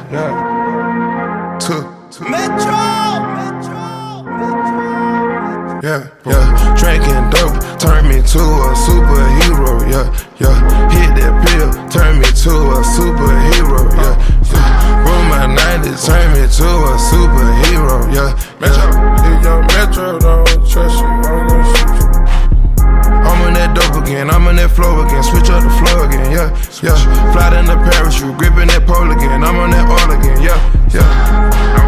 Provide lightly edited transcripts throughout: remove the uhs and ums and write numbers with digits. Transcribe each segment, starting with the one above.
yeah. Metro. Yeah, yeah. Drinking dope turned me to a superhero. Yeah, yeah. Hit that pill, turned me to a superhero. Yeah, yeah. Roll my 90s, turned me to a superhero. Yeah, Metro. If young Metro don't trust you, I'm gonna shoot you. I'm on that dope again, I'm on that flow again. Switch up the flow again, yeah, yeah. Fly in the parachute, gripping that pole again. I'm on that oil again, yeah, yeah.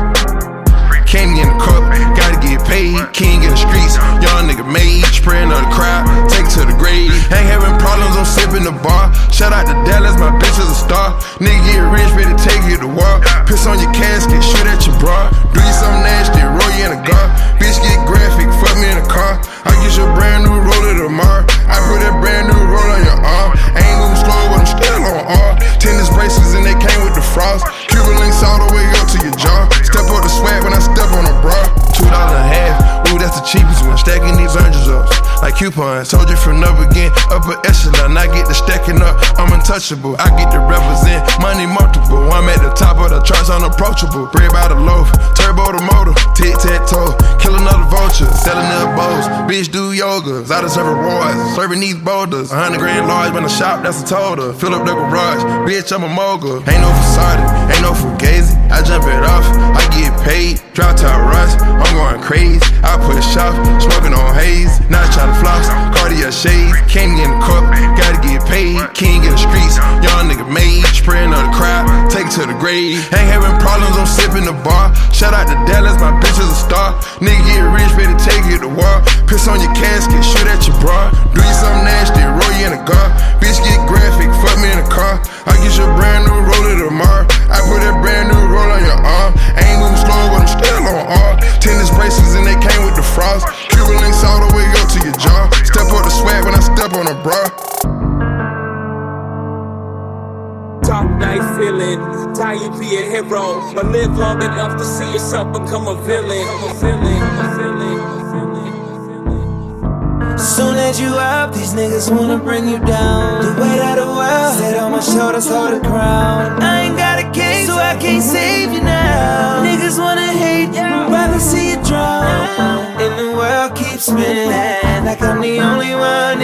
Candy in the cup, gotta get paid. King in the streets, young nigga made. Spraying on the crowd, take it to the grave. Ain't having problems, I'm sipping the bar. Shout out to Dallas, my bitch is a star. Nigga get rich, better take you to war. Piss on your casket, shoot at your bra. Do you something nasty, roll you in a gar. Bitch get graphic, fuck me in the car. I get you a brand new roller tomorrow. I put that brand new roll on your arm. I ain't moving slow, but I'm still on R. Tennis bracelets and they came with the frost. Cuban links all the way up to your jaw. Step up the swag when I step on a bra. $2 a half, ooh, that's the cheapest one. Stacking these hundreds up like coupons. Told you from up again, upper echelon. I get the stacking up, I'm untouchable. I get to represent money multiple. I'm at the top of the charts, unapproachable. Bread by the loaf, turbo the motor, tic-tac-toe. Kill another vulture, selling their bowls. Bitch do yogas, I deserve rewards. Serving these boulders, 100 grand large when I shop, that's a total. Fill up the garage, bitch, I'm a mogul. Ain't no facade, ain't no fugazi. I jump it off, I get paid. Drop top rush, I'm going crazy. I push off, smoking on haze. Not trying to floss, Cartier shades. Candy in the cup, gotta get paid. King in the streets, young nigga made. Spraying on the crowd, take it to the grave. Ain't having problems, I'm sipping the bar. Shout out to Dallas, my bitch is a star. Nigga get rich, better take you to war. Piss on your casket, shoot at your bra. Do you something nasty, roll you in a gar. Bitch get graphic, fuck me in the car. I get you a brand new roller tomorrow. I put that brand new roll on your arm. I ain't moving slow, but I'm still on R. Tennis bracelets and they came with the frost. Cuban links all the way up to your jaw. Step up the swag when I step on a bra. Top night feeling, tie you be a hero, but live long enough to see yourself become a villain. Soon as you up, these niggas wanna bring you down. The weight of the world, sit on my shoulders, hold the crown. I ain't got a case, so I can't save you now. Niggas wanna hate you, rather see you drown. And the world keeps spinning, like I'm the only one